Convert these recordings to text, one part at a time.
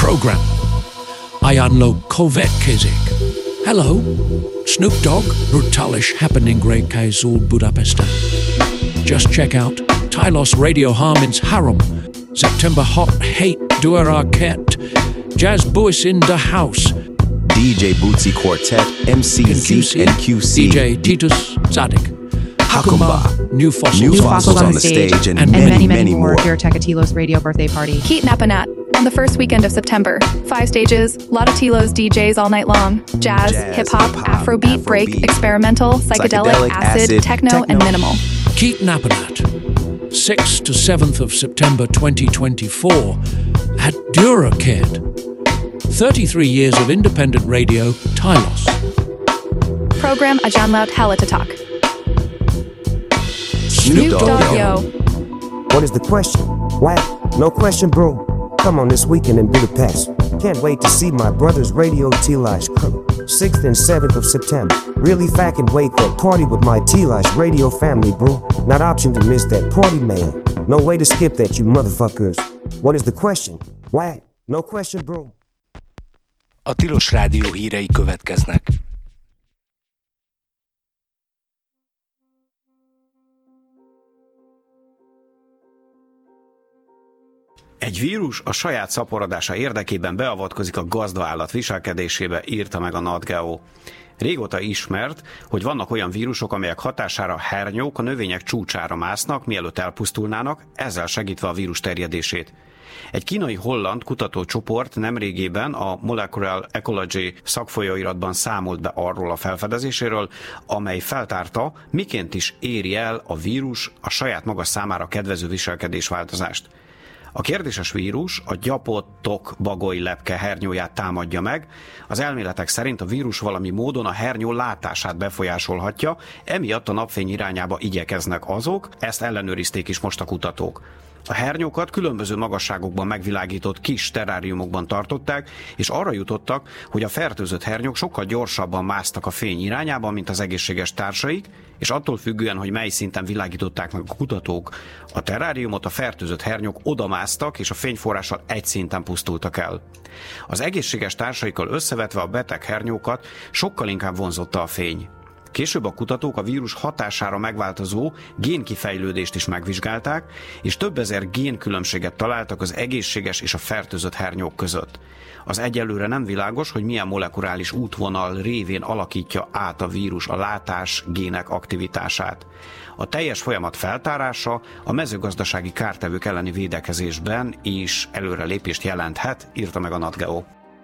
program. Ayanlo Következik. Hello, Snoop Dogg, brutalish happening great Kaisul Budapestan. Just check out Tylos Radio Harmin's Harum, September Hot Hate Duer Arquette, Jazz Boys in the House, DJ Bootsy Quartet, MC Zeke and QC, DJ Titus Zadig, Hakumba, New Fossils on the stage, and many more. Here Tekatilos Radio birthday party. Keat Napanat on the first weekend of September. 5 stages, lot of Tilos DJs all night long. Jazz, hip-hop, Afrobeat, break, experimental, psychedelic, acid, techno, and minimal. Keat Napanat, 6th to 7th of September 2024 at Duraked. 33 years of independent radio, Tylos. Program Ajanlaut Halatatak. Snoop Dogg Yo. What is the question? Why? No question, bro. Come on this weekend in Budapest. Can't wait to see my brother's Radio T-Lish crew. 6th and 7th of September. Really fucking wait that party with my T-Lish radio family, bro. Not option to miss that party, man. No way to skip that, you motherfuckers. What is the question? Why? No question, bro. A Tilos Rádió hírei következnek. Egy vírus a saját szaporodása érdekében beavatkozik a gazdaállat viselkedésébe, írta meg a NatGeo. Régóta ismert, hogy vannak olyan vírusok, amelyek hatására hernyók a növények csúcsára másznak, mielőtt elpusztulnának, ezzel segítve a vírus terjedését. Egy kínai-holland kutatócsoport nemrégében a Molecular Ecology szakfolyóiratban számolt be arról a felfedezéséről, amely feltárta, miként is éri el a vírus a saját maga számára kedvező viselkedésváltozást. A kérdéses vírus a gyapottok bagoly lepke hernyóját támadja meg. Az elméletek szerint a vírus valami módon a hernyó látását befolyásolhatja, emiatt a napfény irányába igyekeznek azok, ezt ellenőrizték is most a kutatók. A hernyókat különböző magasságokban megvilágított kis terráriumokban tartották, és arra jutottak, hogy a fertőzött hernyók sokkal gyorsabban másztak a fény irányában, mint az egészséges társaik, és attól függően, hogy mely szinten világították meg a kutatók a terráriumot, a fertőzött hernyók odamásztak, és a fényforrással egy szinten pusztultak el. Az egészséges társaikkal összevetve a beteg hernyókat sokkal inkább vonzotta a fény. Később a kutatók a vírus hatására megváltozó génkifejlődést is megvizsgálták, és több ezer génkülönbséget találtak az egészséges és a fertőzött hernyók között. Az egyelőre nem világos, hogy milyen molekuláris útvonal révén alakítja át a vírus a látás gének aktivitását. A teljes folyamat feltárása a mezőgazdasági kártevők elleni védekezésben is előrelépést jelenthet, írta meg a NatGeo.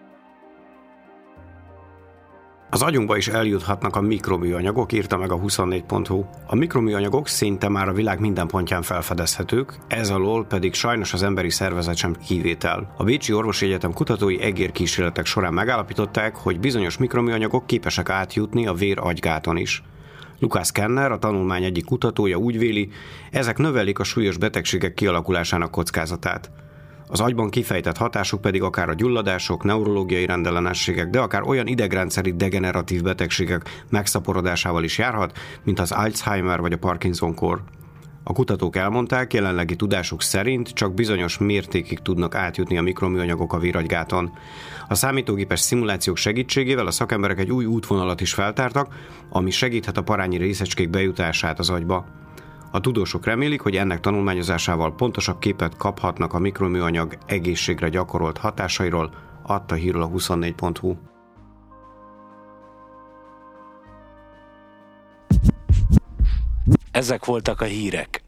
Az agyunkba is eljuthatnak a mikroműanyagok, írta meg a 24.hu. A mikroműanyagok szinte már a világ minden pontján felfedezhetők, ez alól pedig sajnos az emberi szervezet sem kivétel. A Bécsi Orvosi Egyetem kutatói egérkísérletek során megállapították, hogy bizonyos mikroműanyagok képesek átjutni a vér-agygáton is. Lukács Kenner, a tanulmány egyik kutatója úgy véli, ezek növelik a súlyos betegségek kialakulásának kockázatát. Az agyban kifejtett hatásuk pedig akár a gyulladások, neurológiai rendellenességek, de akár olyan idegrendszeri degeneratív betegségek megszaporodásával is járhat, mint az Alzheimer vagy a Parkinson-kór. A kutatók elmondták, jelenlegi tudásuk szerint csak bizonyos mértékig tudnak átjutni a mikroműanyagok a véragygáton. A számítógépes szimulációk segítségével a szakemberek egy új útvonalat is feltártak, ami segíthet a parányi részecskék bejutását az agyba. A tudósok remélik, hogy ennek tanulmányozásával pontosabb képet kaphatnak a mikroműanyag egészségre gyakorolt hatásairól, adta hírül a 24.hu. Ezek voltak a hírek.